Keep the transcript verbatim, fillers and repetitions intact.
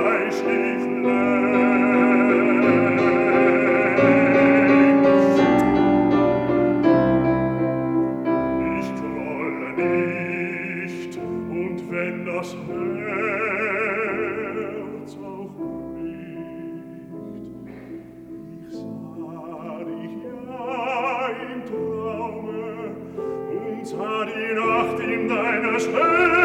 Fleisch ich längst. Ich grolle nicht, und wenn das Herz auch bricht, ich sah dich ja im Traume und sah die Nacht in deiner Schönheit.